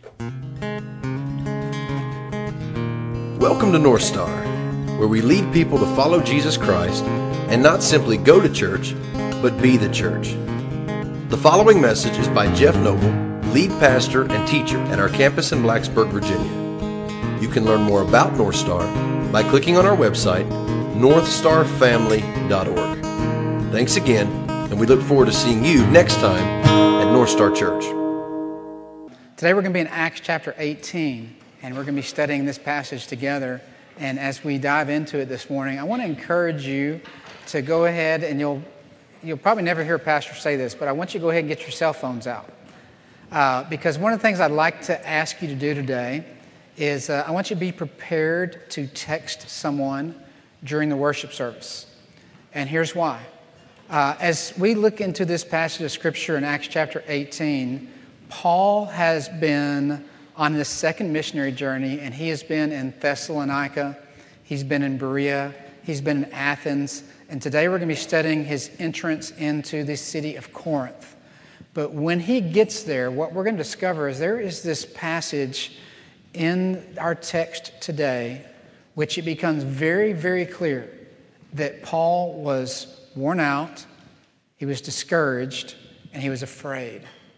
Welcome to North Star, where we lead people to follow Jesus Christ and not simply go to church, but be the church. The following message is by Jeff Noble, lead pastor and teacher at our campus in Blacksburg, Virginia. You can learn more about North Star by clicking on our website, northstarfamily.org. Thanks again, and we look forward to seeing you next time at North Star Church. Today we're going to be in Acts chapter 18, and we're going to be studying this passage together. And as we dive into it this morning, I want to encourage you to go ahead, and you'll probably never hear a pastor say this, but I want you to go ahead and get your cell phones out. Because one of the things I'd like to ask you to do today is I want you to be prepared to text someone during the worship service. And here's why. As we look into this passage of Scripture in Acts chapter 18, Paul has been on this second missionary journey, and he has been in Thessalonica, he's been in Berea, he's been in Athens, and today we're going to be studying his entrance into the city of Corinth. But when he gets there, what we're going to discover is there is this passage in our text today, which it becomes very, very clear that Paul was worn out, he was discouraged, and he was afraid.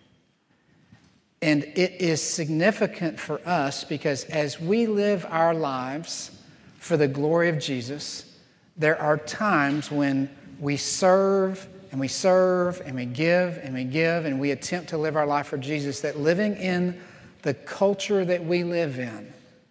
And it is significant for us because as we live our lives for the glory of Jesus, there are times when we serve and we serve and we give and we give and we attempt to live our life for Jesus, that living in the culture that we live in,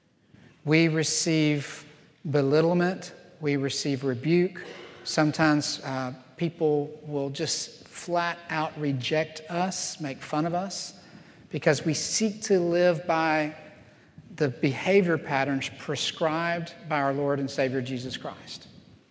we receive belittlement, we receive rebuke. Sometimes people will just flat out reject us, make fun of us, because we seek to live by the behavior patterns prescribed by our Lord and Savior Jesus Christ.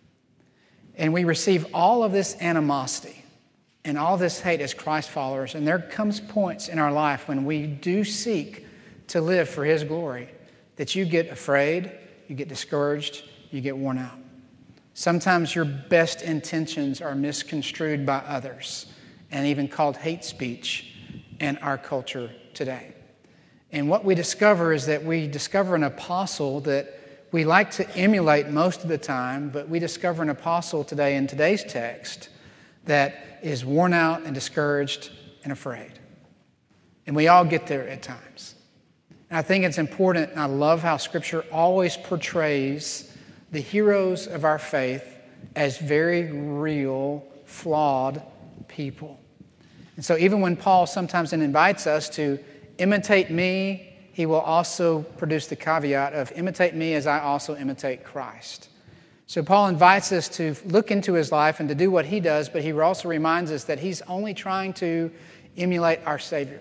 And we receive all of this animosity and all this hate as Christ followers, and there comes points in our life when we do seek to live for His glory that you get afraid, you get discouraged, you get worn out. Sometimes your best intentions are misconstrued by others and even called hate speech in our culture today. And what we discover is that we discover an apostle that we like to emulate most of the time, but we discover an apostle today in today's text that is worn out and discouraged and afraid. And we all get there at times. And I think it's important, and I love how Scripture always portrays the heroes of our faith as very real, flawed people. And so even when Paul sometimes invites us to imitate me, he will also produce the caveat of imitate me as I also imitate Christ. So Paul invites us to look into his life and to do what he does, but he also reminds us that he's only trying to emulate our Savior.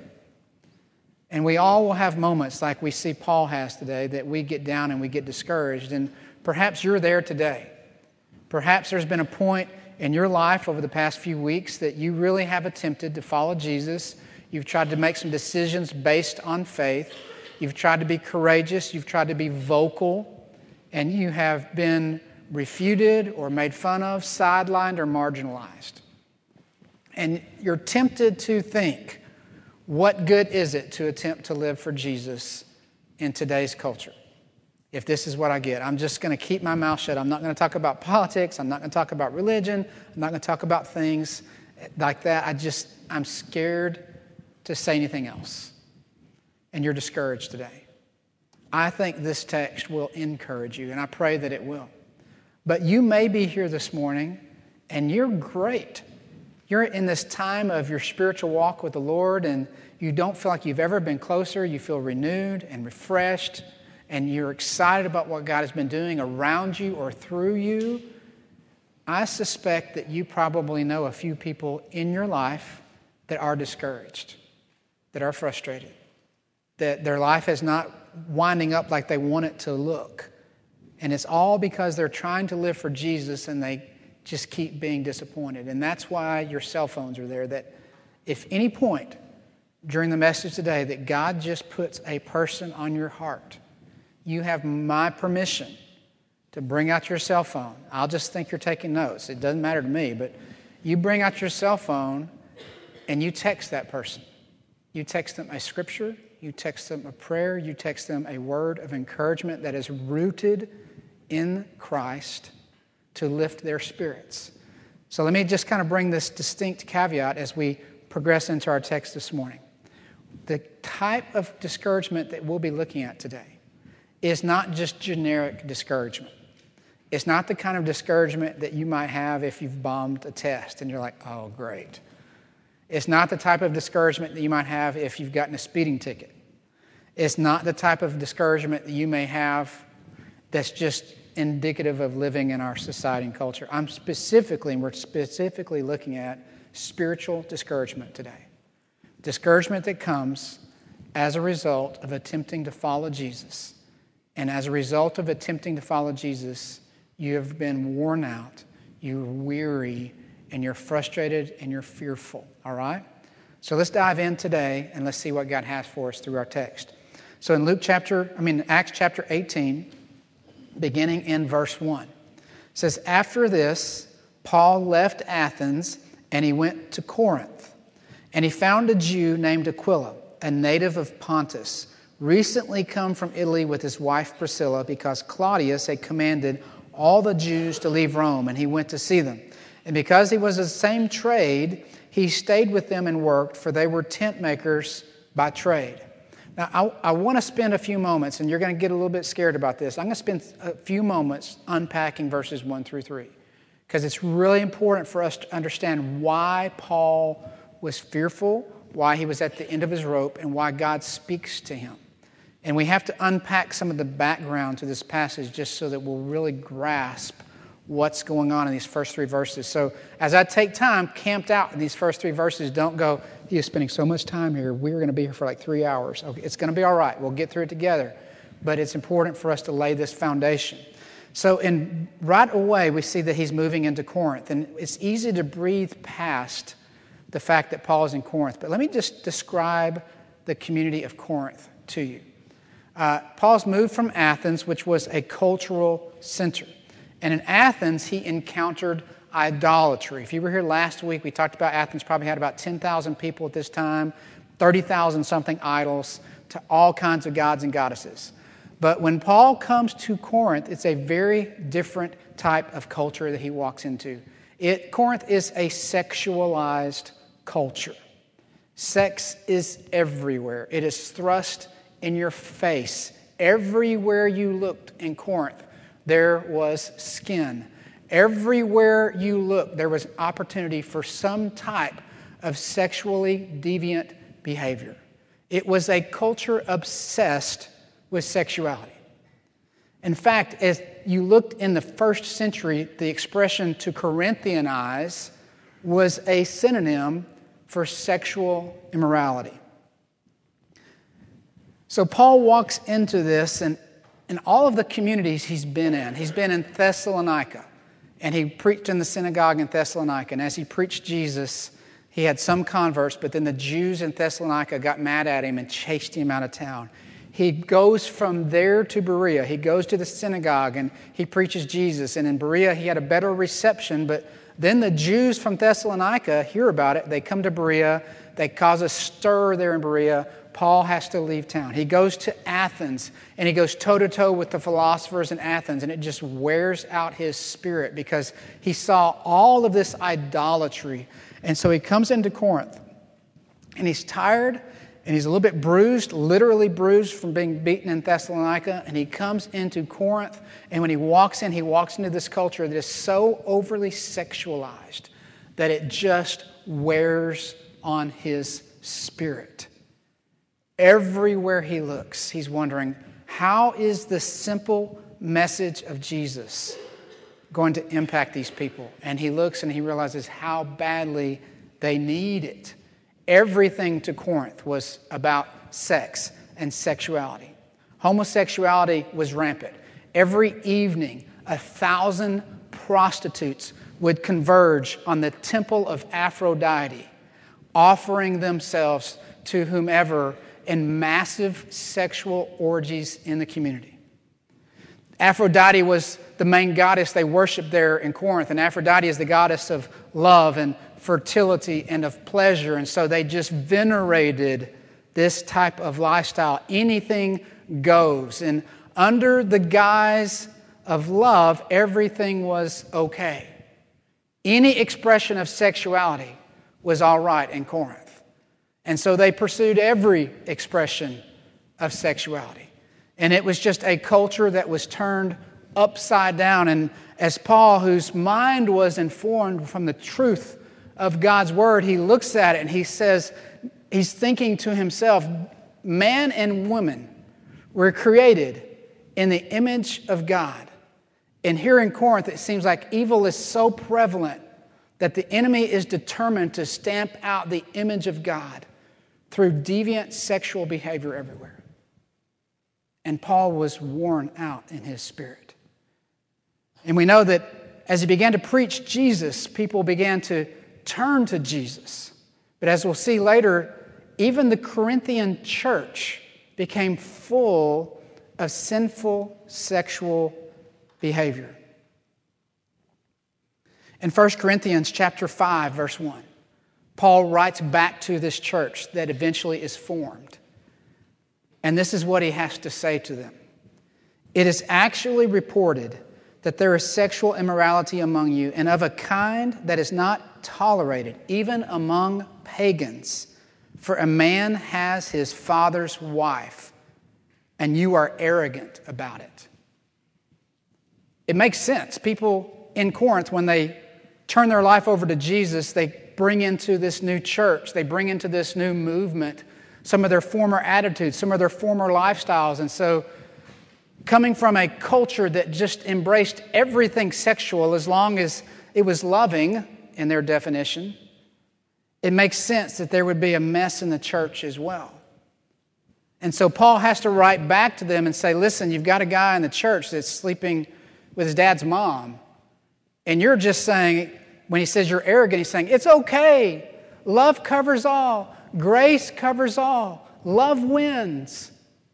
And we all will have moments like we see Paul has today that we get down and we get discouraged. And perhaps you're there today. Perhaps there's been a point in your life over the past few weeks that you really have attempted to follow Jesus. You've tried to make some decisions based on faith. You've tried to be courageous. You've tried to be vocal. And you have been refuted or made fun of, sidelined or marginalized. And you're tempted to think, what good is it to attempt to live for Jesus in today's culture? If this is what I get, I'm just going to keep my mouth shut. I'm not going to talk about politics. I'm not going to talk about religion. I'm not going to talk about things like that. I'm scared to say anything else. And you're discouraged today. I think this text will encourage you, and I pray that it will. But you may be here this morning, and you're great. You're in this time of your spiritual walk with the Lord, and you don't feel like you've ever been closer. You feel renewed and refreshed, and you're excited about what God has been doing around you or through you. I suspect that you probably know a few people in your life that are discouraged, that are frustrated, that their life is not winding up like they want it to look. And it's all because they're trying to live for Jesus and they just keep being disappointed. And that's why your cell phones are there, that if any point during the message today that God just puts a person on your heart, you have my permission to bring out your cell phone. I'll just think you're taking notes. It doesn't matter to me, but you bring out your cell phone and you text that person. You text them a scripture, You text them a prayer. You text them a word of encouragement that is rooted in Christ to lift their spirits. So let me just kind of bring this distinct caveat as we progress into our text this morning. The type of discouragement that we'll be looking at today is not just generic discouragement. It's not the kind of discouragement that you might have if you've bombed a test and you're like, oh, great. It's not the type of discouragement that you might have if you've gotten a speeding ticket. It's not the type of discouragement that you may have that's just indicative of living in our society and culture. We're specifically looking at spiritual discouragement today. Discouragement that comes as a result of attempting to follow Jesus. And as a result of attempting to follow Jesus, you have been worn out, you're weary, and you're frustrated, and you're fearful. All right? So let's dive in today, and let's see what God has for us through our text. So in Acts chapter 18, beginning in verse 1, it says, "After this, Paul left Athens, and he went to Corinth. And he found a Jew named Aquila, a native of Pontus, recently come from Italy with his wife Priscilla, because Claudius had commanded all the Jews to leave Rome, and he went to see them. And because he was of the same trade, he stayed with them and worked, for they were tent makers by trade." Now, I want to spend a few moments, and you're going to get a little bit scared about this. I'm going to spend a few moments unpacking verses 1 through 3, because it's really important for us to understand why Paul was fearful, why he was at the end of his rope, and why God speaks to him. And we have to unpack some of the background to this passage just so that we'll really grasp what's going on in these first 3 verses. So as I take time camped out in these first 3 verses, don't go, "You're spending so much time here. We're going to be here for like 3 hours." Okay, it's going to be all right. We'll get through it together. But it's important for us to lay this foundation. So right away, we see that he's moving into Corinth. And it's easy to breathe past the fact that Paul is in Corinth. But let me just describe the community of Corinth to you. Paul's moved from Athens, which was a cultural center. And in Athens, he encountered idolatry. If you were here last week, we talked about Athens probably had about 10,000 people at this time, 30,000 something idols to all kinds of gods and goddesses. But when Paul comes to Corinth, it's a very different type of culture that he walks into. Corinth is a sexualized culture. Sex is everywhere. It is thrust in your face. Everywhere you looked in Corinth, there was skin. Everywhere you looked, there was opportunity for some type of sexually deviant behavior. It was a culture obsessed with sexuality. In fact, as you looked in the first century, the expression to Corinthianize was a synonym for sexual immorality. So Paul walks into this, and in all of the communities he's been in Thessalonica, and he preached in the synagogue in Thessalonica. And as he preached Jesus, he had some converts, but then the Jews in Thessalonica got mad at him and chased him out of town. He goes from there to Berea. He goes to the synagogue and he preaches Jesus. And in Berea, he had a better reception, but then the Jews from Thessalonica hear about it. They come to Berea. They cause a stir there in Berea. Paul has to leave town. He goes to Athens, and he goes toe-to-toe with the philosophers in Athens, and it just wears out his spirit because he saw all of this idolatry. And so he comes into Corinth, and he's tired, and he's a little bit bruised, literally bruised from being beaten in Thessalonica, and he comes into Corinth, and when he walks into this culture that is so overly sexualized that it just wears on his spirit. Everywhere he looks, he's wondering, how is the simple message of Jesus going to impact these people? And he looks and he realizes how badly they need it. Everything to Corinth was about sex and sexuality. Homosexuality was rampant. Every evening, 1,000 prostitutes would converge on the temple of Aphrodite, offering themselves to whomever in massive sexual orgies in the community. Aphrodite was the main goddess they worshiped there in Corinth, and Aphrodite is the goddess of love and fertility and of pleasure, and so they just venerated this type of lifestyle. Anything goes. And under the guise of love, everything was okay. Any expression of sexuality was all right in Corinth. And so they pursued every expression of sexuality. And it was just a culture that was turned upside down. And as Paul, whose mind was informed from the truth of God's word, he looks at it and he says, he's thinking to himself, man and woman were created in the image of God. And here in Corinth, it seems like evil is so prevalent that the enemy is determined to stamp out the image of God through deviant sexual behavior everywhere. And Paul was worn out in his spirit. And we know that as he began to preach Jesus, people began to turn to Jesus. But as we'll see later, even the Corinthian church became full of sinful sexual behavior. In 1 Corinthians chapter 5, verse 1, Paul writes back to this church that eventually is formed. And this is what he has to say to them. It is actually reported that there is sexual immorality among you, and of a kind that is not tolerated, even among pagans. For a man has his father's wife, and you are arrogant about it. It makes sense. People in Corinth, when they turn their life over to Jesus, they bring into this new church, they bring into this new movement some of their former attitudes, some of their former lifestyles. And so coming from a culture that just embraced everything sexual as long as it was loving in their definition, it makes sense that there would be a mess in the church as well. And so Paul has to write back to them and say, listen, you've got a guy in the church that's sleeping with his dad's mom. And you're just saying, when he says you're arrogant, he's saying, it's okay. Love covers all. Grace covers all. Love wins.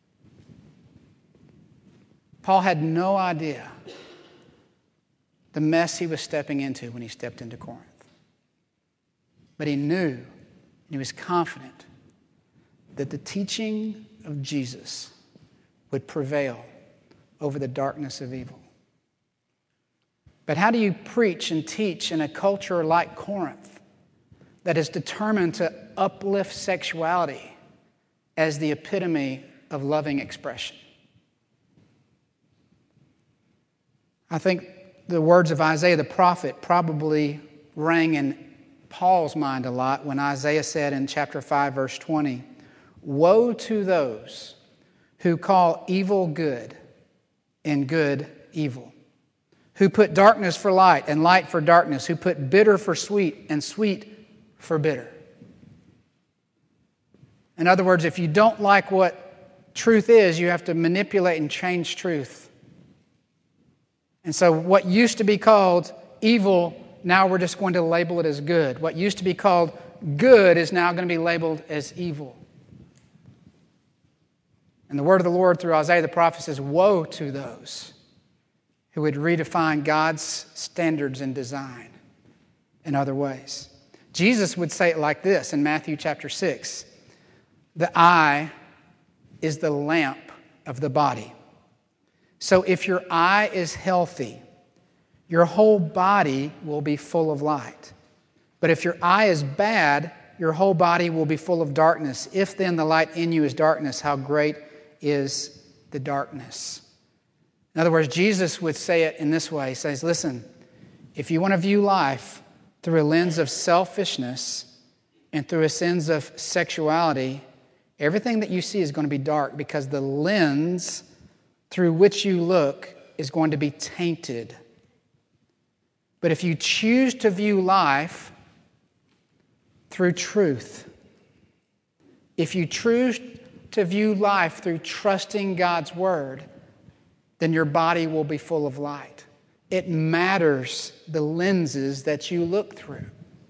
Paul had no idea the mess he was stepping into when he stepped into Corinth. But he knew, and he was confident, that the teaching of Jesus would prevail over the darkness of evil. But how do you preach and teach in a culture like Corinth that is determined to uplift sexuality as the epitome of loving expression? I think the words of Isaiah the prophet probably rang in Paul's mind a lot when Isaiah said in chapter 5, verse 20, woe to those who call evil good and good evil, who put darkness for light and light for darkness, who put bitter for sweet and sweet for bitter. In other words, if you don't like what truth is, you have to manipulate and change truth. And so what used to be called evil, now we're just going to label it as good. What used to be called good is now going to be labeled as evil. And the word of the Lord through Isaiah the prophet says, woe to those who would redefine God's standards and design in other ways. Jesus would say it like this in Matthew chapter 6. The eye is the lamp of the body. So if your eye is healthy, your whole body will be full of light. But if your eye is bad, your whole body will be full of darkness. If then the light in you is darkness, how great is the darkness? In other words, Jesus would say it in this way. He says, listen, if you want to view life through a lens of selfishness and through a sense of sexuality, everything that you see is going to be dark because the lens through which you look is going to be tainted. But if you choose to view life through truth, if you choose to view life through trusting God's word, then your body will be full of light. It matters the lenses that you look through.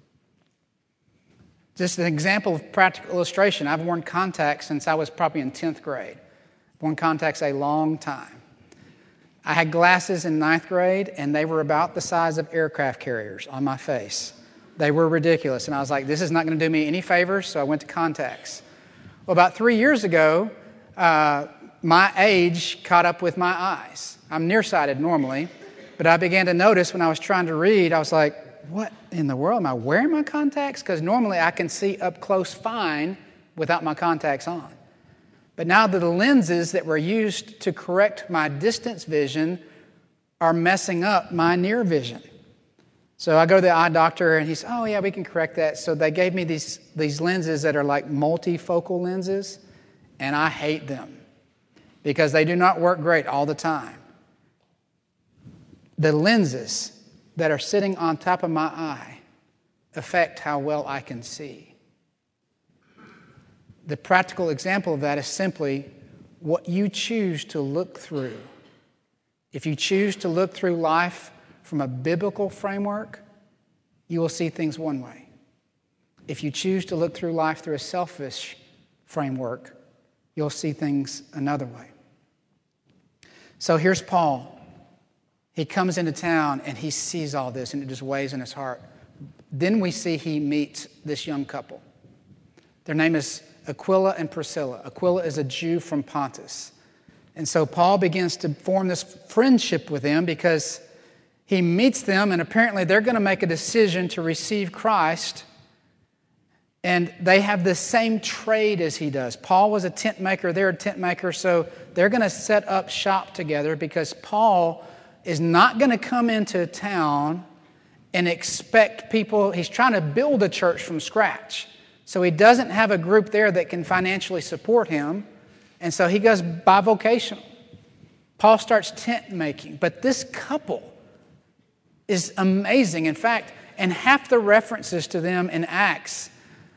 Just an example of practical illustration. I've worn contacts since I was probably in 10th grade. I've worn contacts a long time. I had glasses in 9th grade, and they were about the size of aircraft carriers on my face. They were ridiculous, and I was like, this is not going to do me any favors, so I went to contacts. Well, about 3 years ago, my age caught up with my eyes. I'm nearsighted normally, but I began to notice when I was trying to read, I was like, what in the world? Am I wearing my contacts? Because normally I can see up close fine without my contacts on. But now the lenses that were used to correct my distance vision are messing up my near vision. So I go to the eye doctor and he said, oh yeah, we can correct that. So they gave me these lenses that are like multifocal lenses, and I hate them because they do not work great all the time. The lenses that are sitting on top of my eye affect how well I can see. The practical example of that is simply what you choose to look through. If you choose to look through life from a biblical framework, you will see things one way. If you choose to look through life through a selfish framework, you'll see things another way. So here's Paul. He comes into town and he sees all this and it just weighs in his heart. Then we see he meets this young couple. Their name is Aquila and Priscilla. Aquila is a Jew from Pontus. And so Paul begins to form this friendship with them because he meets them and apparently they're going to make a decision to receive Christ. And they have the same trade as he does. Paul was a tent maker, they're a tent maker, so they're going to set up shop together because Paul is not going to come into town and expect people. He's trying to build a church from scratch. So he doesn't have a group there that can financially support him. And so he goes bivocational. Paul starts tent making. But this couple is amazing. In fact, in half the references to them in Acts,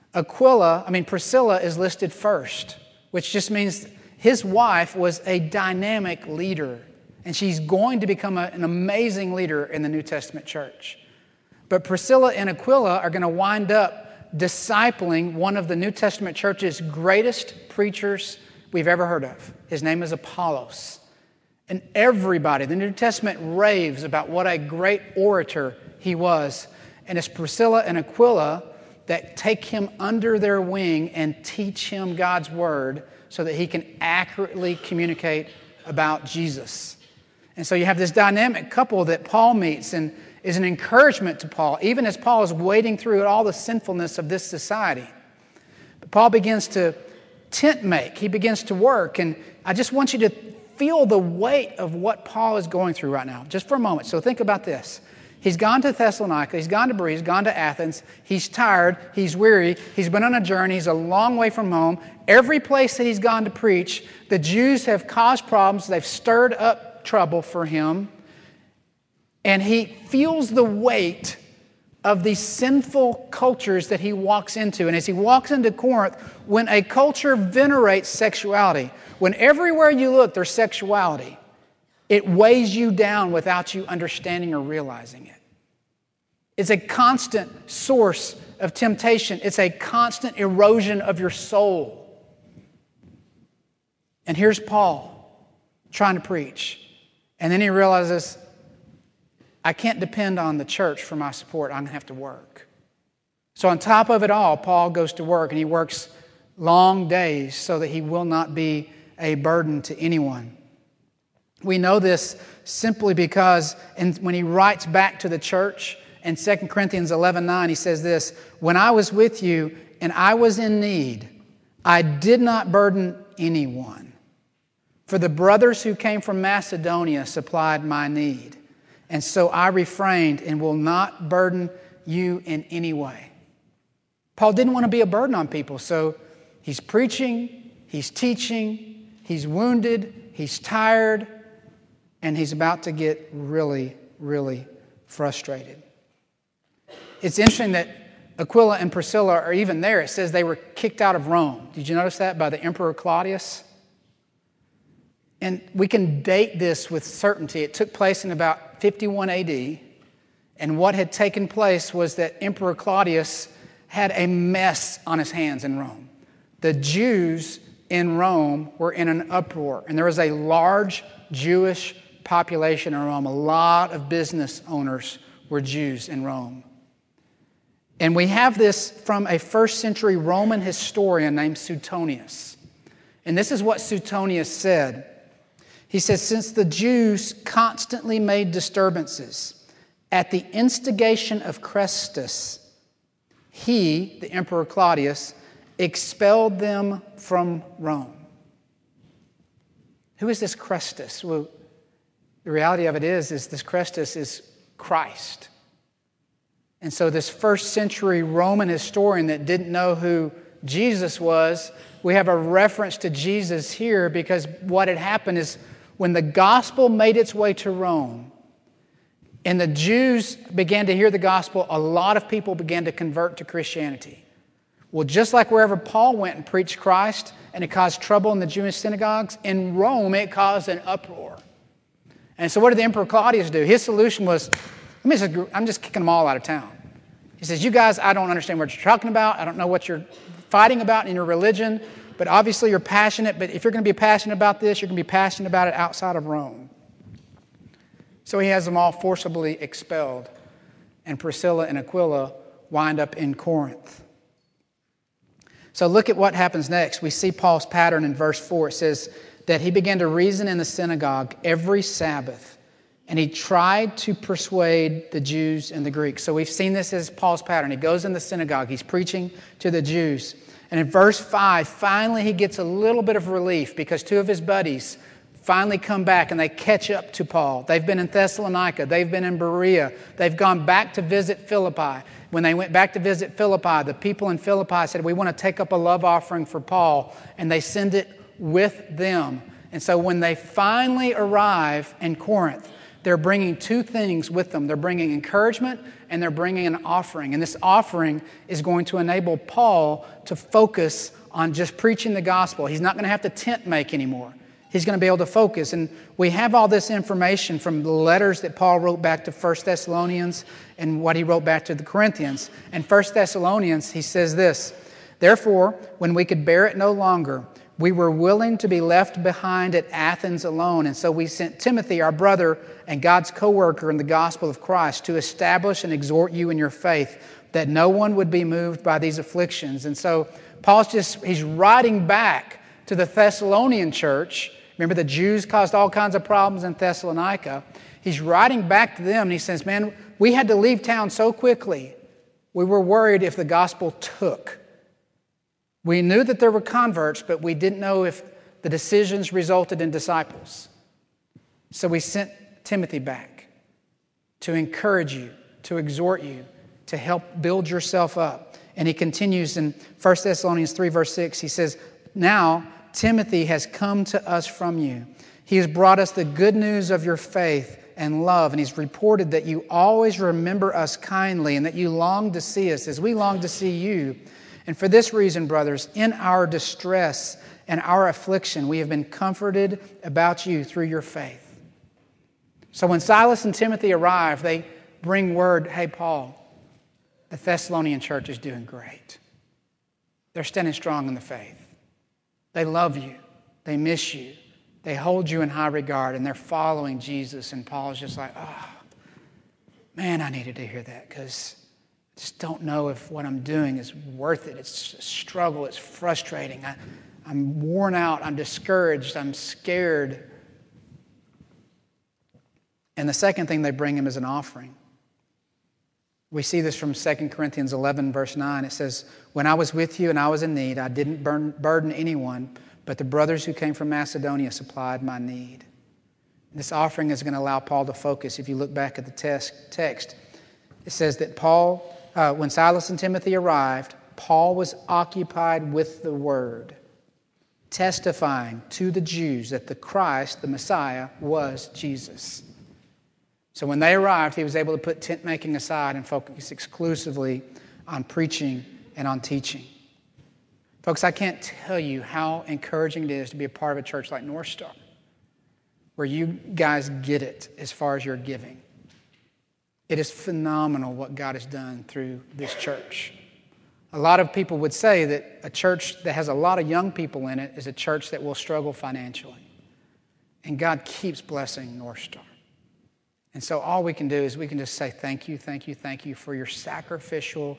Priscilla is listed first, which just means his wife was a dynamic leader. And she's going to become an amazing leader in the New Testament church. But Priscilla and Aquila are going to wind up discipling one of the New Testament church's greatest preachers we've ever heard of. His name is Apollos. And everybody, the New Testament raves about what a great orator he was. And it's Priscilla and Aquila that take him under their wing and teach him God's word so that he can accurately communicate about Jesus. And so you have this dynamic couple that Paul meets and is an encouragement to Paul, even as Paul is wading through all the sinfulness of this society. But Paul begins to tent make. He begins to work. And I just want you to feel the weight of what Paul is going through right now, just for a moment. So think about this. He's gone to Thessalonica, he's gone to Berea, he's gone to Athens, he's tired, he's weary, he's been on a journey, he's a long way from home. Every place that he's gone to preach, the Jews have caused problems, they've stirred up trouble for him, and he feels the weight of these sinful cultures that he walks into. And as he walks into Corinth, when a culture venerates sexuality, when everywhere you look there's sexuality, it weighs you down without you understanding or realizing it. It's a constant source of temptation. It's a constant erosion of your soul. And here's Paul trying to preach. And then he realizes, I can't depend on the church for my support. I'm going to have to work. So on top of it all, Paul goes to work and he works long days so that he will not be a burden to anyone. We know this simply because when he writes back to the church in 2 Corinthians 11:9, he says this, when I was with you and I was in need, I did not burden anyone. For the brothers who came from Macedonia supplied my need. And so I refrained and will not burden you in any way. Paul didn't want to be a burden on people, so he's preaching, he's teaching, he's wounded, he's tired, and he's about to get really, really frustrated. It's interesting that Aquila and Priscilla are even there. It says they were kicked out of Rome. Did you notice that? By the Emperor Claudius? And we can date this with certainty. It took place in about 51 AD. And what had taken place was that Emperor Claudius had a mess on his hands in Rome. The Jews in Rome were in an uproar. And there was a large Jewish population in Rome. A lot of business owners were Jews in Rome. And we have this from a first century Roman historian named Suetonius. And this is what Suetonius said. He says, since the Jews constantly made disturbances at the instigation of Chrestus, he, the Emperor Claudius, expelled them from Rome. Who is this Chrestus? Well, the reality of it is this Chrestus is Christ. And so this first century Roman historian that didn't know who Jesus was, we have a reference to Jesus here because what had happened is when the gospel made its way to Rome and the Jews began to hear the gospel, a lot of people began to convert to Christianity. Well, just like wherever Paul went and preached Christ and it caused trouble in the Jewish synagogues, in Rome it caused an uproar. And so what did the Emperor Claudius do? His solution was, I'm just kicking them all out of town. He says, you guys, I don't understand what you're talking about. I don't know what you're fighting about in your religion, but obviously you're passionate. But if you're going to be passionate about this, you're going to be passionate about it outside of Rome. So he has them all forcibly expelled. And Priscilla and Aquila wind up in Corinth. So look at what happens next. We see Paul's pattern in verse 4. It says that he began to reason in the synagogue every Sabbath. And he tried to persuade the Jews and the Greeks. So we've seen this as Paul's pattern. He goes in the synagogue. He's preaching to the Jews. And in verse 5, finally he gets a little bit of relief because two of his buddies finally come back and they catch up to Paul. They've been in Thessalonica. They've been in Berea. They've gone back to visit Philippi. When they went back to visit Philippi, the people in Philippi said, we want to take up a love offering for Paul. And they send it with them. And so when they finally arrive in Corinth, they're bringing two things with them. They're bringing encouragement and they're bringing an offering. And this offering is going to enable Paul to focus on just preaching the gospel. He's not going to have to tent make anymore. He's going to be able to focus. And we have all this information from the letters that Paul wrote back to 1 Thessalonians and what he wrote back to the Corinthians. In 1 Thessalonians, he says this, therefore, when we could bear it no longer, we were willing to be left behind at Athens alone. And so we sent Timothy, our brother and God's co-worker in the gospel of Christ, to establish and exhort you in your faith, that no one would be moved by these afflictions. And so he's writing back to the Thessalonian church. Remember, the Jews caused all kinds of problems in Thessalonica. He's writing back to them and he says, man, we had to leave town so quickly. We were worried if the gospel took. We knew that there were converts, but we didn't know if the decisions resulted in disciples. So we sent Timothy back to encourage you, to exhort you, to help build yourself up. And he continues in 1 Thessalonians 3, verse 6. He says, now Timothy has come to us from you. He has brought us the good news of your faith and love, and he's reported that you always remember us kindly and that you long to see us as we long to see you. And for this reason, brothers, in our distress and our affliction, we have been comforted about you through your faith. So when Silas and Timothy arrive, they bring word, hey, Paul, the Thessalonian church is doing great. They're standing strong in the faith. They love you. They miss you. They hold you in high regard, and they're following Jesus. And Paul's just like, oh, man, I needed to hear that because I just don't know if what I'm doing is worth it. It's a struggle. It's frustrating. I'm worn out. I'm discouraged. I'm scared. And the second thing they bring him is an offering. We see this from 2 Corinthians 11, verse 9. It says, when I was with you and I was in need, I didn't burden anyone, but the brothers who came from Macedonia supplied my need. This offering is going to allow Paul to focus. If you look back at the text, it says that when Silas and Timothy arrived, Paul was occupied with the word, testifying to the Jews that the Christ, the Messiah, was Jesus. So when they arrived, he was able to put tent making aside and focus exclusively on preaching and on teaching. Folks, I can't tell you how encouraging it is to be a part of a church like North Star, where you guys get it as far as your giving. It is phenomenal what God has done through this church. A lot of people would say that a church that has a lot of young people in it is a church that will struggle financially. And God keeps blessing North Star. And so all we can do is we can just say thank you, thank you, thank you for your sacrificial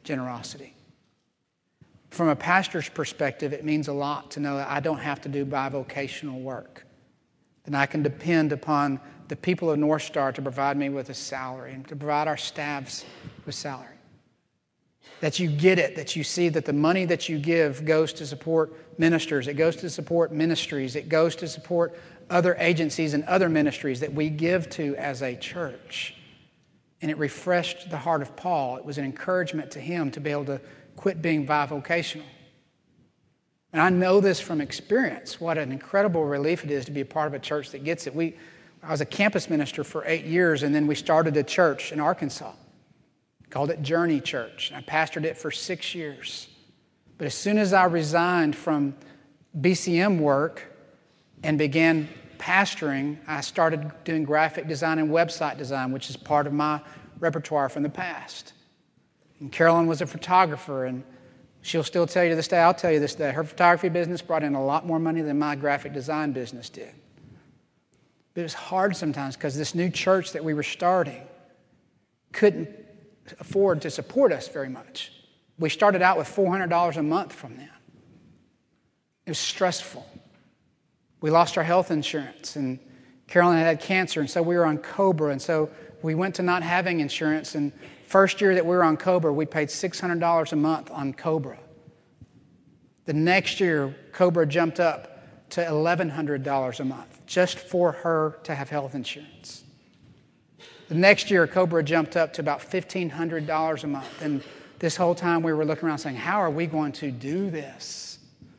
generosity. From a pastor's perspective, it means a lot to know that I don't have to do bivocational work, and I can depend upon the people of North Star to provide me with a salary and to provide our staffs with salary. That you get it, that you see that the money that you give goes to support ministers, it goes to support ministries, it goes to support other agencies and other ministries that we give to as a church. And it refreshed the heart of Paul. It was an encouragement to him to be able to quit being bivocational. And I know this from experience, what an incredible relief it is to be a part of a church that gets it. I was a campus minister for 8 years, and then we started a church in Arkansas. Called it Journey Church. I pastored it for 6 years. But as soon as I resigned from BCM work and began pastoring, I started doing graphic design and website design, which is part of my repertoire from the past. And Carolyn was a photographer, and she'll still tell you to this day, I'll tell you this day, her photography business brought in a lot more money than my graphic design business did. But it was hard sometimes because this new church that we were starting couldn't afford to support us very much. We started out with $400 a month from them. It was stressful. We lost our health insurance, and Carolyn had cancer, and so we were on COBRA, and so we went to not having insurance, and first year that we were on COBRA, we paid $600 a month on COBRA. The next year, COBRA jumped up to $1,100 a month just for her to have health insurance. The next year, COBRA jumped up to about $1,500 a month. And this whole time we were looking around saying, how are we going to do this?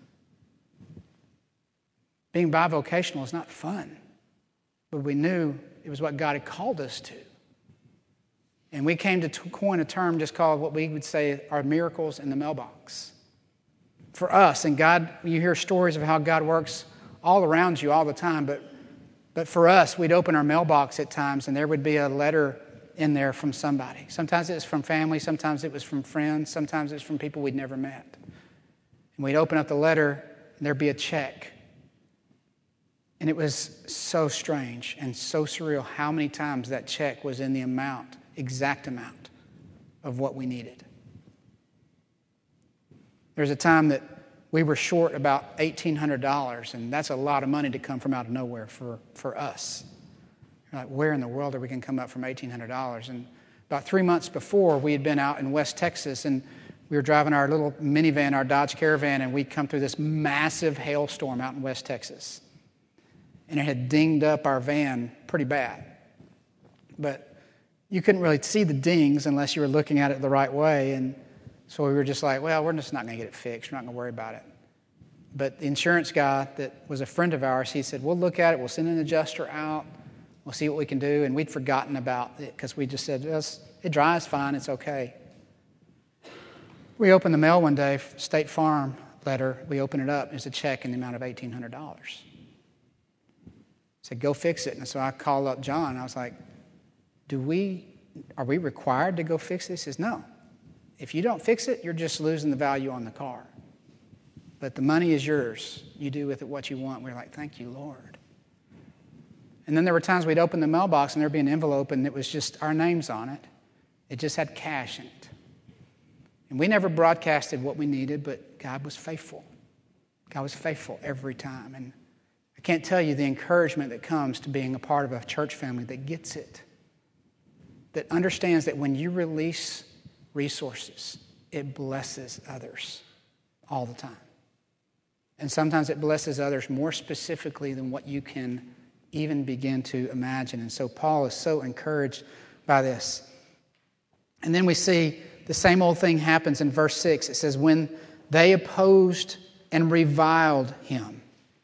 Being bivocational is not fun. But we knew it was what God had called us to. And we came to coin a term just called what we would say are miracles in the mailbox. For us, and God, you hear stories of how God works all around you all the time, but for us, we'd open our mailbox at times and there would be a letter in there from somebody. Sometimes it was from family, sometimes it was from friends, sometimes it was from people we'd never met. And we'd open up the letter and there'd be a check. And it was so strange and so surreal how many times that check was in the amount, exact amount of what we needed. There's a time that we were short about $1,800, and that's a lot of money to come from out of nowhere for us. You're like, where in the world are we going to come up from $1,800? And about 3 months before, we had been out in West Texas, and we were driving our little minivan, our Dodge Caravan, and we'd come through this massive hailstorm out in West Texas. And it had dinged up our van pretty bad. But you couldn't really see the dings unless you were looking at it the right way, and so we were just like, well, we're just not going to get it fixed. We're not going to worry about it. But the insurance guy that was a friend of ours, he said, we'll look at it. We'll send an adjuster out. We'll see what we can do. And we'd forgotten about it because we just said, it dries fine. It's okay. We opened the mail one day, State Farm letter. We opened it up. There's a check in the amount of $1,800. I said, go fix it. And so I called up John. I was like, are we required to go fix this? He says, no. If you don't fix it, you're just losing the value on the car. But the money is yours. You do with it what you want. We're like, thank you, Lord. And then there were times we'd open the mailbox and there'd be an envelope and it was just our names on it. It just had cash in it. And we never broadcasted what we needed, but God was faithful. God was faithful every time. And I can't tell you the encouragement that comes to being a part of a church family that gets it, that understands that when you release resources, it blesses others all the time. And sometimes it blesses others more specifically than what you can even begin to imagine. And so Paul is so encouraged by this. And then we see the same old thing happens in verse 6. It says, when they opposed and reviled him.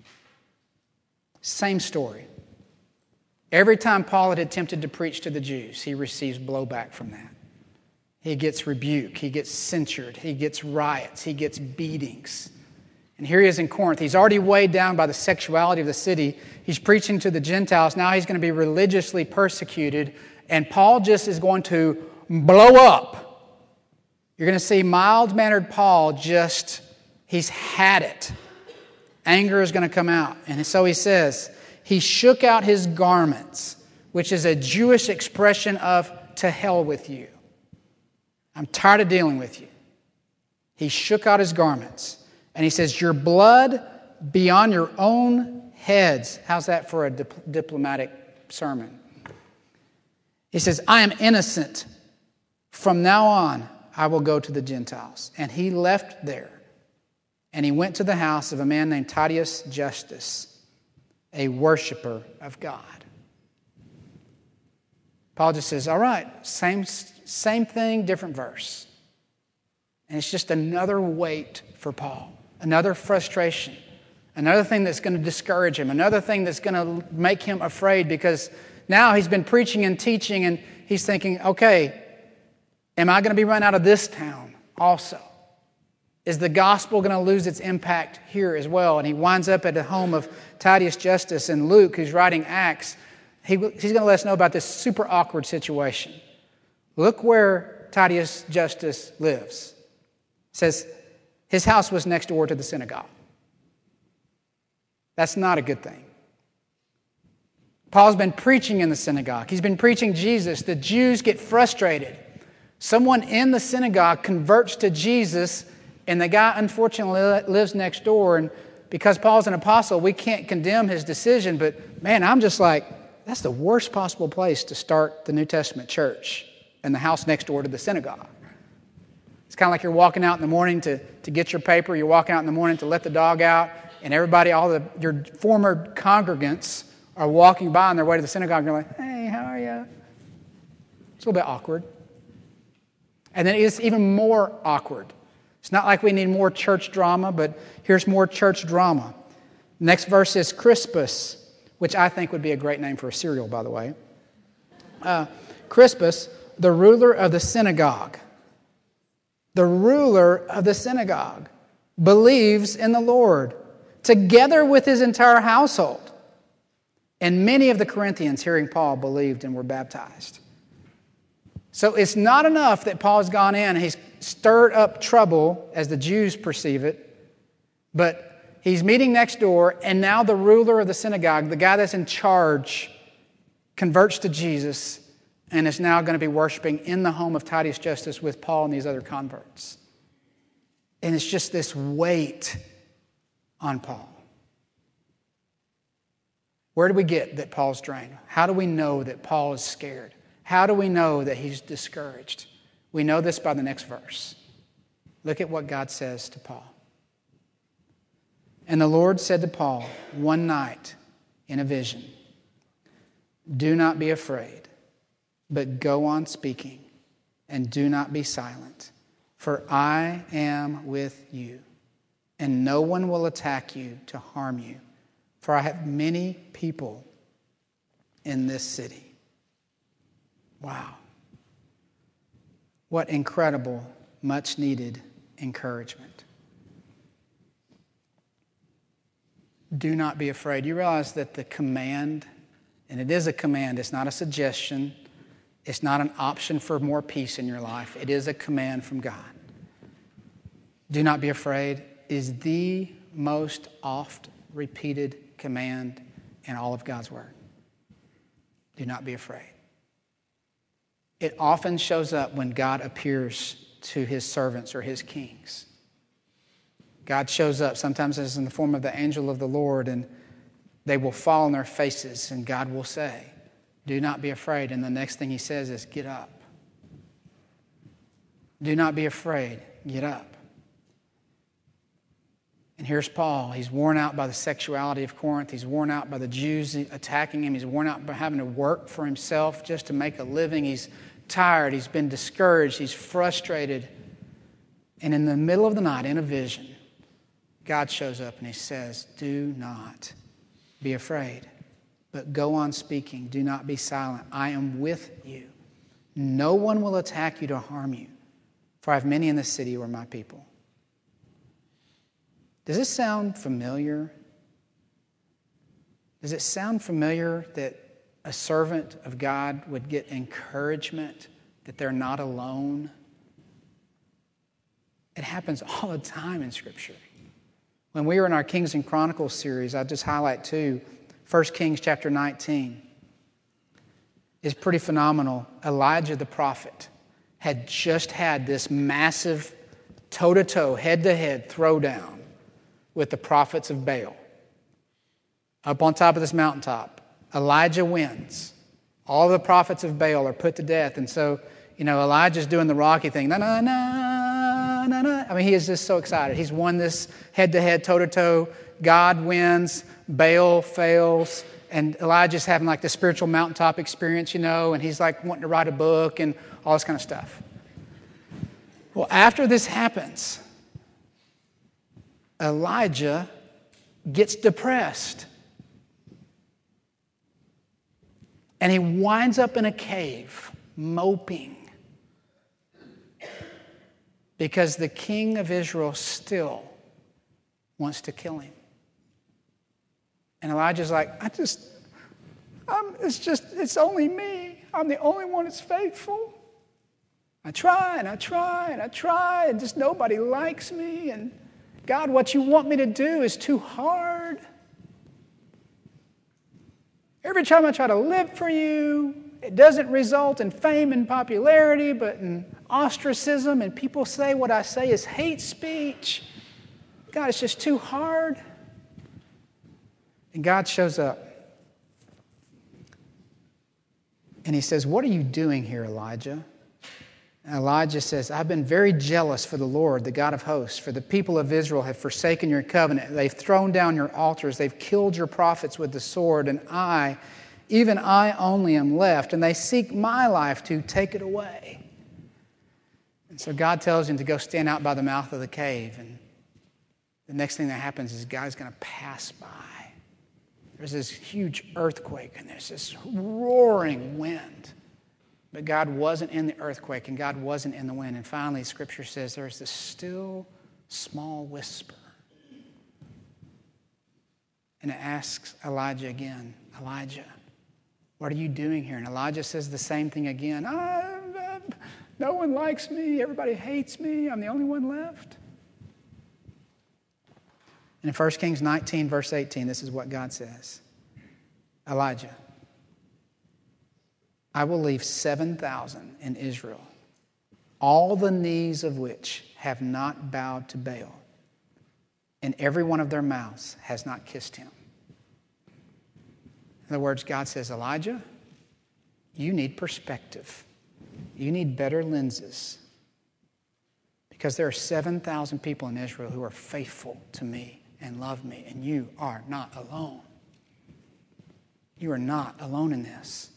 Same story. Every time Paul had attempted to preach to the Jews, he receives blowback from that. He gets rebuke, he gets censured, he gets riots, he gets beatings. And here he is in Corinth. He's already weighed down by the sexuality of the city. He's preaching to the Gentiles. Now he's going to be religiously persecuted. And Paul just is going to blow up. You're going to see mild-mannered Paul he's had it. Anger is going to come out. And so he says, he shook out his garments, which is a Jewish expression of to hell with you. I'm tired of dealing with you. He shook out his garments. And he says, your blood be on your own heads. How's that for a diplomatic sermon? He says, I am innocent. From now on, I will go to the Gentiles. And he left there. And he went to the house of a man named Titius Justus, a worshiper of God. Paul just says, all right, same thing, different verse. And it's just another weight for Paul, another frustration, another thing that's going to discourage him, another thing that's going to make him afraid, because now he's been preaching and teaching and he's thinking, okay, am I going to be run out of this town also? Is the gospel going to lose its impact here as well? And he winds up at the home of Titius Justus, and Luke, who's writing Acts, he's going to let us know about this super awkward situation. Look where Titius Justus lives. It says his house was next door to the synagogue. That's not a good thing. Paul's been preaching in the synagogue. He's been preaching Jesus. The Jews get frustrated. Someone in the synagogue converts to Jesus, and the guy unfortunately lives next door. And because Paul's an apostle, we can't condemn his decision. But man, I'm just like, that's the worst possible place to start the New Testament church, in the house next door to the synagogue. It's kind of like you're walking out in the morning to get your paper. You're walking out in the morning to let the dog out, and everybody, your former congregants are walking by on their way to the synagogue, and you're like, hey, how are you? It's a little bit awkward. And then it's even more awkward. It's not like we need more church drama, but here's more church drama. Next verse is Crispus, which I think would be a great name for a cereal, by the way. Crispus, the ruler of the synagogue. The ruler of the synagogue believes in the Lord, together with his entire household. And many of the Corinthians, hearing Paul, believed and were baptized. So it's not enough that Paul's gone in and he's stirred up trouble, as the Jews perceive it, but he's meeting next door, and now the ruler of the synagogue, the guy that's in charge, converts to Jesus and is now going to be worshiping in the home of Titius Justus with Paul and these other converts. And it's just this weight on Paul. Where do we get that Paul's drained? How do we know that Paul is scared? How do we know that he's discouraged? We know this by the next verse. Look at what God says to Paul. And the Lord said to Paul one night in a vision, do not be afraid, but go on speaking, and do not be silent, for I am with you, and no one will attack you to harm you, for I have many people in this city. Wow. What incredible, much needed encouragement. Do not be afraid. You realize that the command, and it is a command, it's not a suggestion, it's not an option for more peace in your life. It is a command from God. Do not be afraid is the most oft repeated command in all of God's Word. Do not be afraid. It often shows up when God appears to his servants or his kings. God shows up sometimes as in the form of the angel of the Lord, and they will fall on their faces, and God will say, do not be afraid. And the next thing he says is, get up. Do not be afraid. Get up. And here's Paul. He's worn out by the sexuality of Corinth. He's worn out by the Jews attacking him. He's worn out by having to work for himself just to make a living. He's tired. He's been discouraged. He's frustrated. And in the middle of the night, in a vision, God shows up and he says, do not be afraid, but go on speaking. Do not be silent. I am with you. No one will attack you to harm you, for I have many in the city who are my people. Does this sound familiar? Does it sound familiar that a servant of God would get encouragement that they're not alone? It happens all the time in Scripture. When we were in our Kings and Chronicles series, I'll just highlight too, 1 Kings chapter 19 is pretty phenomenal. Elijah the prophet had just had this massive toe-to-toe, head-to-head throwdown with the prophets of Baal. Up on top of this mountaintop, Elijah wins. All the prophets of Baal are put to death. And so, Elijah's doing the Rocky thing. Na, na, na, na, na. I mean, he is just so excited. He's won this head-to-head, toe-to-toe. God wins. Baal fails. And Elijah's having like the spiritual mountaintop experience, and he's like wanting to write a book and all this kind of stuff. Well, after this happens, Elijah gets depressed. And he winds up in a cave, moping. Because the king of Israel still wants to kill him. And Elijah's like, it's only me. I'm the only one that's faithful. I try and I try and I try and just nobody likes me. And God, what you want me to do is too hard. Every time I try to live for you, it doesn't result in fame and popularity, but in ostracism, and people say what I say is hate speech. God, it's just too hard. And God shows up. And he says, what are you doing here, Elijah? And Elijah says, I've been very jealous for the Lord, the God of hosts, for the people of Israel have forsaken your covenant. They've thrown down your altars. They've killed your prophets with the sword. And I, even I only am left. And they seek my life to take it away. And so God tells him to go stand out by the mouth of the cave. And the next thing that happens is God's going to pass by. There's this huge earthquake and there's this roaring wind. But God wasn't in the earthquake and God wasn't in the wind. And finally, Scripture says there's this still, small whisper. And it asks Elijah again, Elijah, what are you doing here? And Elijah says the same thing again. No one likes me. Everybody hates me. I'm the only one left. And in 1 Kings 19, verse 18, this is what God says. Elijah, I will leave 7,000 in Israel, all the knees of which have not bowed to Baal, and every one of their mouths has not kissed him. In other words, God says, Elijah, you need perspective. You need better lenses. Because there are 7,000 people in Israel who are faithful to me and love me, and you are not alone. You are not alone in this.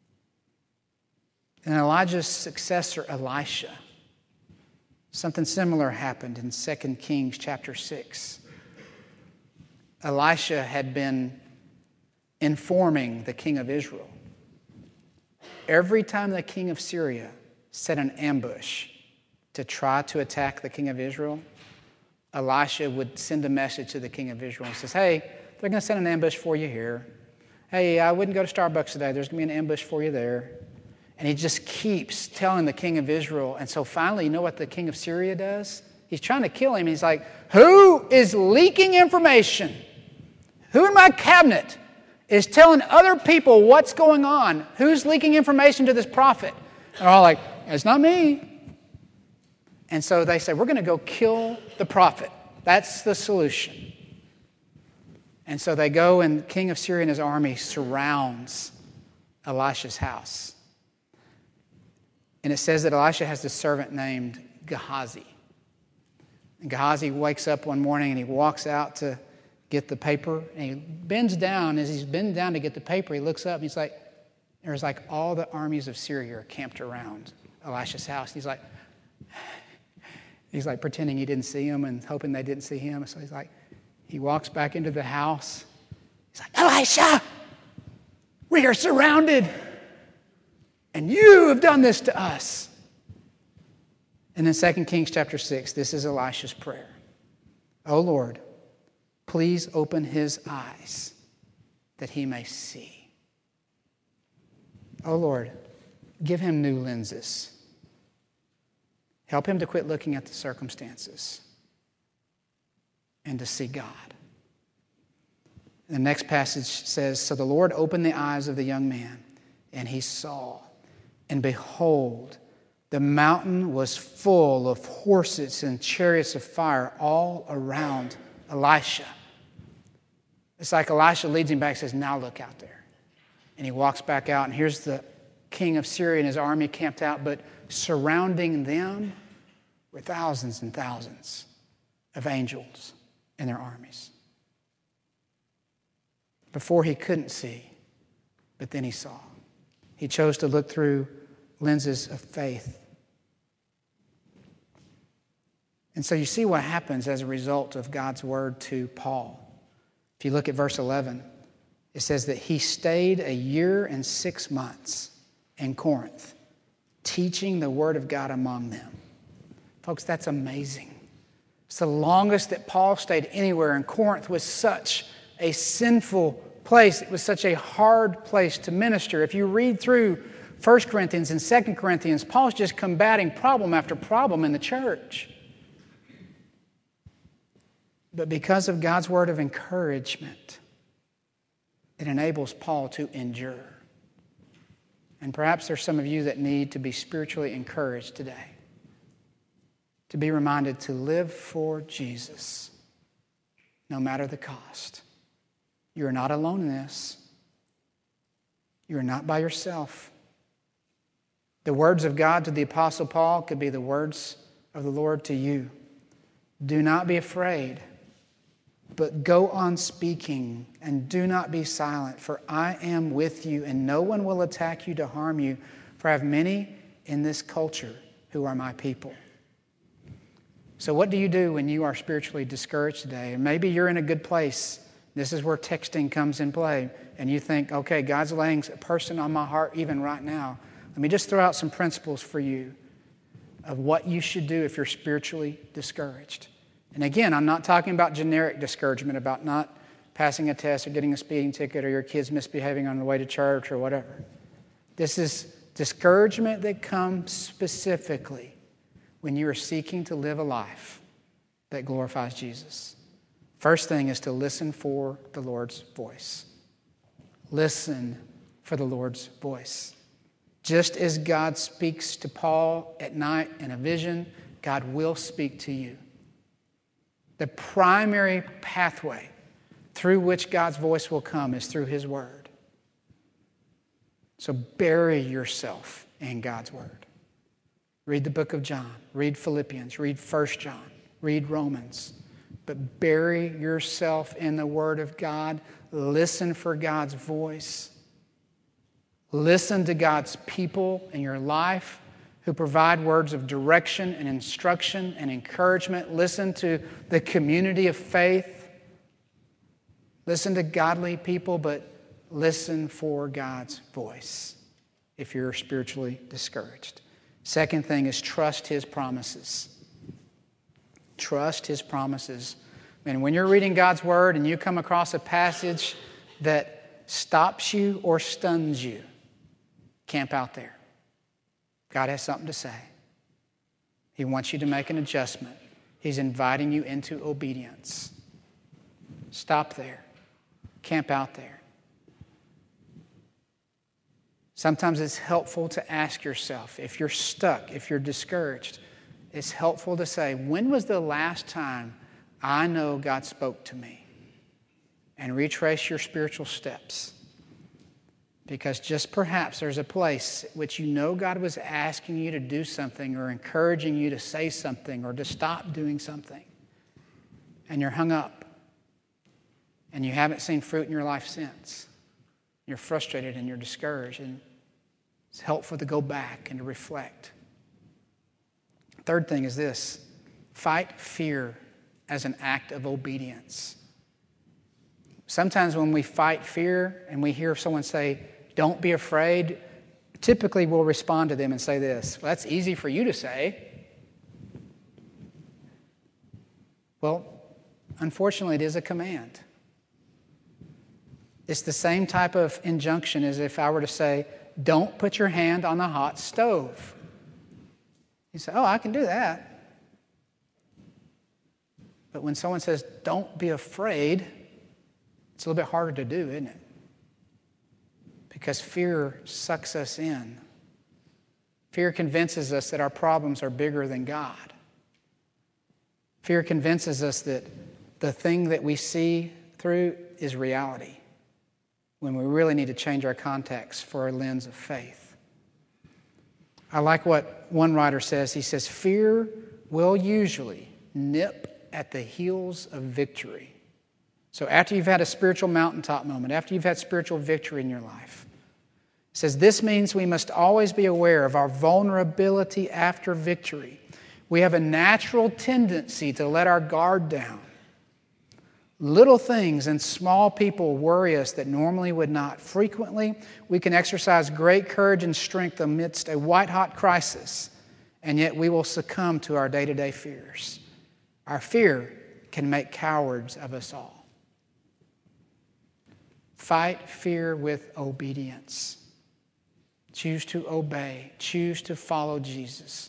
And Elijah's successor, Elisha, something similar happened in 2 Kings chapter 6. Elisha had been informing the king of Israel. Every time the king of Syria set an ambush to try to attack the king of Israel, Elisha would send a message to the king of Israel and says, hey, they're going to send an ambush for you here. Hey, I wouldn't go to Starbucks today. There's going to be an ambush for you there. And he just keeps telling the king of Israel. And so finally, you know what the king of Syria does? He's trying to kill him. He's like, who is leaking information? Who in my cabinet is telling other people what's going on? Who's leaking information to this prophet? And they're all like, it's not me. And so they say, we're going to go kill the prophet. That's the solution. And so they go, and the king of Syria and his army surrounds Elisha's house. And it says that Elisha has this servant named Gehazi. And Gehazi wakes up one morning and he walks out to get the paper. And he bends down. As he's bending down to get the paper, he looks up and he's like, there's like all the armies of Syria are camped around Elisha's house. And he's like pretending he didn't see them and hoping they didn't see him. So he walks back into the house. He's like, Elisha, we are surrounded. And you have done this to us. And in 2 Kings chapter 6, this is Elisha's prayer. O Lord, please open his eyes that he may see. O Lord, give him new lenses. Help him to quit looking at the circumstances and to see God. The next passage says, so the Lord opened the eyes of the young man, and he saw, and behold, The mountain was full of horses and chariots of fire all around Elisha. It's like Elisha leads him back and says, now look out there. And he walks back out, and here's the king of Syria and his army camped out, but surrounding them were thousands and thousands of angels and their armies. Before he couldn't see, but then he saw. He chose to look through lenses of faith. And so you see what happens as a result of God's word to Paul. If you look at verse 11, it says that he stayed 1 year and 6 months in Corinth, teaching the word of God among them. Folks, that's amazing. It's the longest that Paul stayed anywhere, and Corinth was such a sinful place. It was such a hard place to minister. If you read through 1 Corinthians and 2 Corinthians, Paul's just combating problem after problem in the church. But because of God's word of encouragement, it enables Paul to endure. And perhaps there's some of you that need to be spiritually encouraged today, to be reminded to live for Jesus, no matter the cost. You are not alone in this. You are not by yourself. The words of God to the Apostle Paul could be the words of the Lord to you. Do not be afraid, but go on speaking, and do not be silent, for I am with you, and no one will attack you to harm you, for I have many in this culture who are my people. So what do you do when you are spiritually discouraged today? And maybe you're in a good place. This is where texting comes in play, and you think, okay, God's laying a person on my heart even right now. Let me just throw out some principles for you of what you should do if you're spiritually discouraged. And again, I'm not talking about generic discouragement, about not passing a test or getting a speeding ticket or your kids misbehaving on the way to church or whatever. This is discouragement that comes specifically when you are seeking to live a life that glorifies Jesus. First thing is to listen for the Lord's voice. Listen for the Lord's voice. Just as God speaks to Paul at night in a vision, God will speak to you. The primary pathway through which God's voice will come is through His Word. So bury yourself in God's Word. Read the book of John. Read Philippians. Read 1 John. Read Romans. But bury yourself in the Word of God. Listen for God's voice. Listen to God's people in your life who provide words of direction and instruction and encouragement. Listen to the community of faith. Listen to godly people, but listen for God's voice if you're spiritually discouraged. Second thing is trust His promises. Trust His promises. And when you're reading God's Word and you come across a passage that stops you or stuns you, camp out there. God has something to say. He wants you to make an adjustment. He's inviting you into obedience. Stop there. Camp out there. Sometimes it's helpful to ask yourself, if you're stuck, if you're discouraged, it's helpful to say, when was the last time I know God spoke to me? And retrace your spiritual steps. Because just perhaps there's a place which you know God was asking you to do something or encouraging you to say something or to stop doing something. And you're hung up. And you haven't seen fruit in your life since. You're frustrated and you're discouraged. And it's helpful to go back and to reflect. Third thing is this. Fight fear as an act of obedience. Sometimes when we fight fear and we hear someone say, don't be afraid, typically we'll respond to them and say this, well, that's easy for you to say. Well, unfortunately, it is a command. It's the same type of injunction as if I were to say, don't put your hand on the hot stove. You say, oh, I can do that. But when someone says, don't be afraid, it's a little bit harder to do, isn't it? Because fear sucks us in. Fear convinces us that our problems are bigger than God. Fear convinces us that the thing that we see through is reality, when we really need to change our context for a lens of faith. I like what one writer says. He says, fear will usually nip at the heels of victory. So after you've had a spiritual mountaintop moment, after you've had spiritual victory in your life, it says this means we must always be aware of our vulnerability after victory. We have a natural tendency to let our guard down. Little things and small people worry us that normally would not. Frequently, we can exercise great courage and strength amidst a white-hot crisis, and yet we will succumb to our day-to-day fears. Our fear can make cowards of us all. Fight fear with obedience. Choose to obey. Choose to follow Jesus.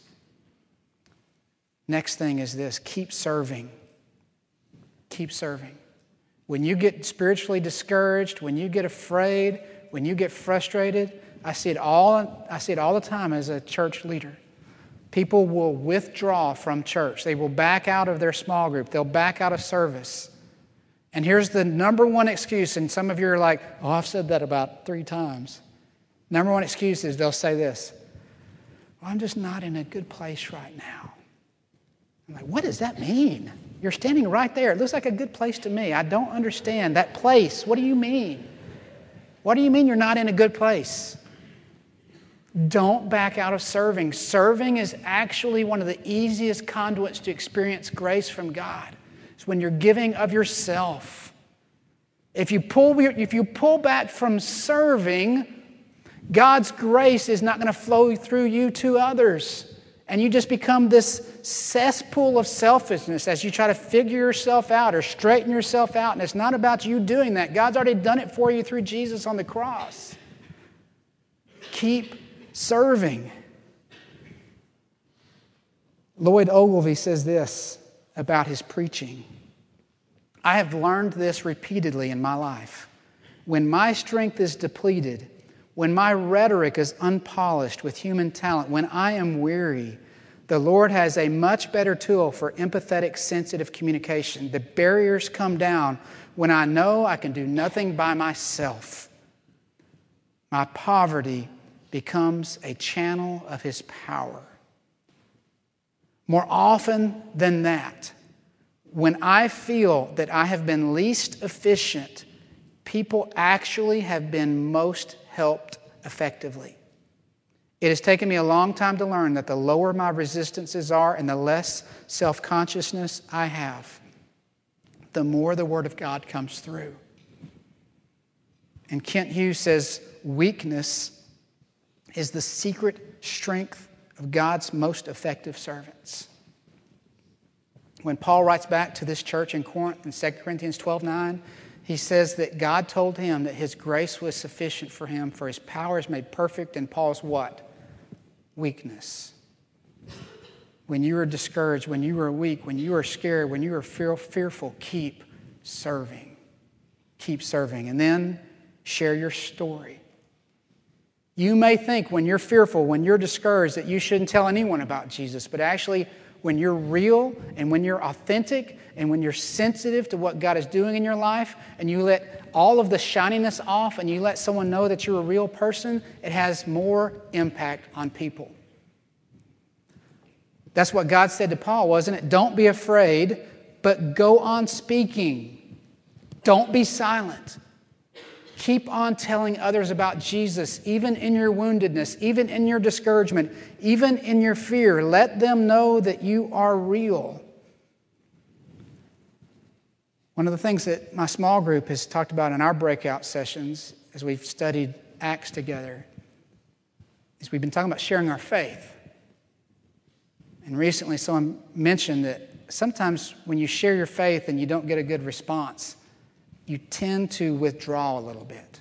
Next thing is this: keep serving. Keep serving. When you get spiritually discouraged, when you get afraid, when you get frustrated, I see it all the time as a church leader. People will withdraw from church. They will back out of their small group. They'll back out of service. And here's the number one excuse, and some of you are like, oh, I've said that about 3 times. Number one excuse is they'll say this: well, I'm just not in a good place right now. I'm like, what does that mean? You're standing right there. It looks like a good place to me. I don't understand that place. What do you mean? What do you mean you're not in a good place? Don't back out of serving. Serving is actually one of the easiest conduits to experience grace from God. It's when you're giving of yourself. If you pull back from serving, God's grace is not going to flow through you to others. And you just become this cesspool of selfishness as you try to figure yourself out or straighten yourself out. And it's not about you doing that. God's already done it for you through Jesus on the cross. Keep serving. Lloyd Ogilvie says this about his preaching: I have learned this repeatedly in my life. When my strength is depleted, when my rhetoric is unpolished with human talent, when I am weary, the Lord has a much better tool for empathetic, sensitive communication. The barriers come down when I know I can do nothing by myself. My poverty becomes a channel of His power. More often than that, when I feel that I have been least efficient, people actually have been most helped effectively. It has taken me a long time to learn that the lower my resistances are and the less self-consciousness I have, the more the Word of God comes through. And Kent Hughes says, weakness is the secret strength of God's most effective servants. When Paul writes back to this church in Corinth in 2 Corinthians 12:9, he says that God told him that His grace was sufficient for him, for His power is made perfect in Paul's what? Weakness. When you are discouraged, when you are weak, when you are scared, when you are fearful, keep serving. Keep serving. And then share your story. You may think when you're fearful, when you're discouraged, that you shouldn't tell anyone about Jesus, but actually, when you're real and when you're authentic and when you're sensitive to what God is doing in your life and you let all of the shininess off and you let someone know that you're a real person, it has more impact on people. That's what God said to Paul, wasn't it? Don't be afraid, but go on speaking. Don't be silent. Keep on telling others about Jesus, even in your woundedness, even in your discouragement, even in your fear. Let them know that you are real. One of the things that my small group has talked about in our breakout sessions as we've studied Acts together is we've been talking about sharing our faith. And recently someone mentioned that sometimes when you share your faith and you don't get a good response, you tend to withdraw a little bit.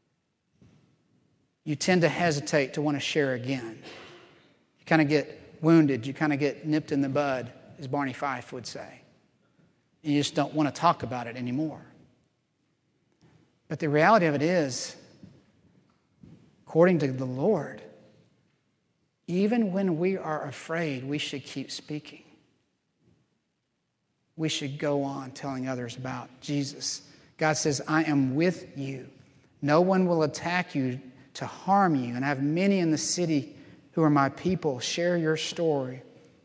You tend to hesitate to want to share again. You kind of get wounded. You kind of get nipped in the bud, as Barney Fife would say. And you just don't want to talk about it anymore. But the reality of it is, according to the Lord, even when we are afraid, we should keep speaking. We should go on telling others about Jesus. God says, I am with you. No one will attack you to harm you. And I have many in the city who are my people. Share your story.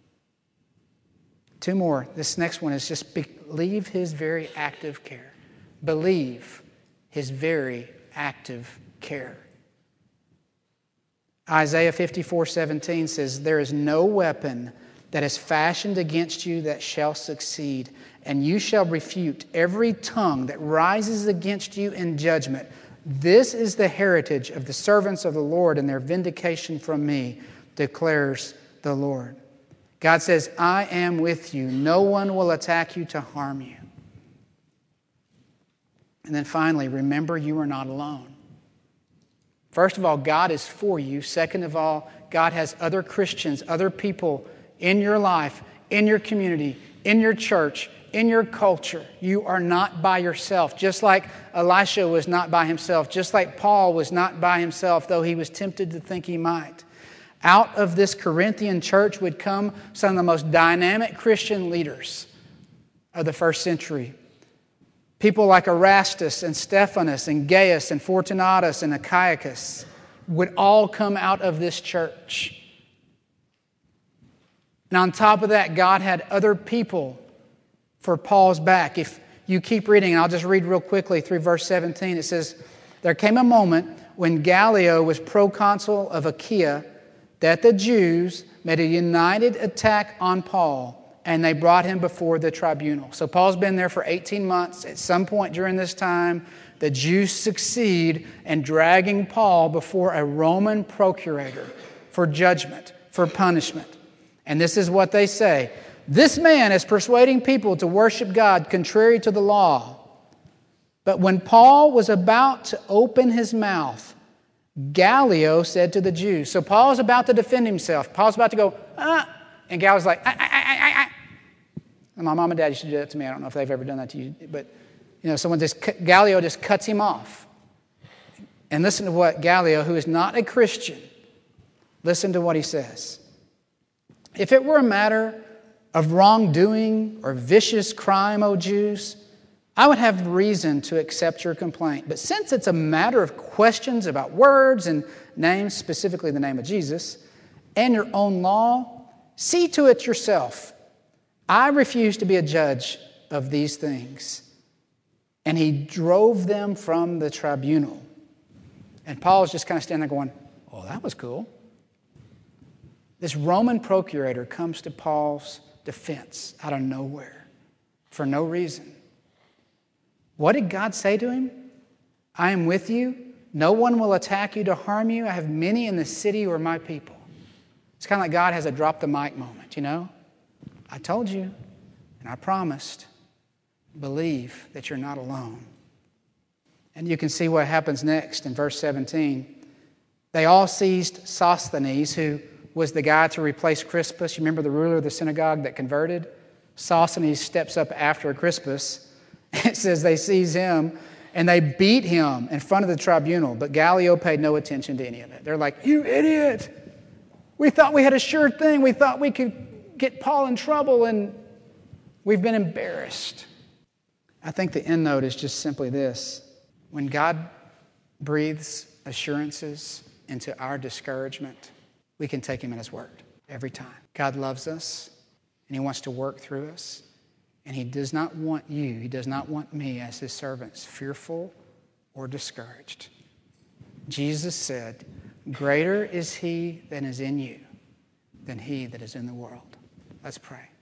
Two more. This next one is just believe his very active care. Believe his very active care. Isaiah 54:17 says, there is no weapon that is fashioned against you that shall succeed, and you shall refute every tongue that rises against you in judgment. This is the heritage of the servants of the Lord, and their vindication from me, declares the Lord. God says, I am with you. No one will attack you to harm you. And then finally, remember you are not alone. First of all, God is for you. Second of all, God has other Christians, other people in your life, in your community, in your church, in your culture. You are not by yourself. Just like Elisha was not by himself. Just like Paul was not by himself, though he was tempted to think he might. Out of this Corinthian church would come some of the most dynamic Christian leaders of the first century. People like Erastus and Stephanus and Gaius and Fortunatus and Achaicus would all come out of this church. And on top of that, God had other people for Paul's back. If you keep reading, and I'll just read real quickly through verse 17, it says, there came a moment when Gallio was proconsul of Achaia that the Jews made a united attack on Paul, and they brought him before the tribunal. So Paul's been there for 18 months. At some point during this time, the Jews succeed in dragging Paul before a Roman procurator for judgment, for punishment. And this is what they say. This man is persuading people to worship God contrary to the law. But when Paul was about to open his mouth, Gallio said to the Jews. So Paul's about to defend himself. Paul's about to go, and Gallio's like, And my mom and dad used to do that to me. I don't know if they've ever done that to you. But, Gallio just cuts him off. And listen to what Gallio, who is not a Christian, listen to what he says. If it were a matter of wrongdoing or vicious crime, O Jews, I would have reason to accept your complaint. But since it's a matter of questions about words and names, specifically the name of Jesus, and your own law, see to it yourself. I refuse to be a judge of these things. And he drove them from the tribunal. And Paul is just kind of standing there going, oh, that was cool. This Roman procurator comes to Paul's defense out of nowhere for no reason. What did God say to him? I am with you. No one will attack you to harm you. I have many in the city who are my people. It's kind of like God has a drop the mic moment, I told you, and I promised. Believe that you're not alone. And you can see what happens next in verse 17. They all seized Sosthenes, who was the guy to replace Crispus. You remember the ruler of the synagogue that converted? Sosthenes steps up after Crispus. It says they seize him and they beat him in front of the tribunal. But Gallio paid no attention to any of it. They're like, you idiot! We thought we had a sure thing. We thought we could get Paul in trouble, and we've been embarrassed. I think the end note is just simply this. When God breathes assurances into our discouragement, we can take him at his word every time. God loves us, and he wants to work through us. And he does not want you, he does not want me as his servants fearful or discouraged. Jesus said, greater is he that is in you than he that is in the world. Let's pray.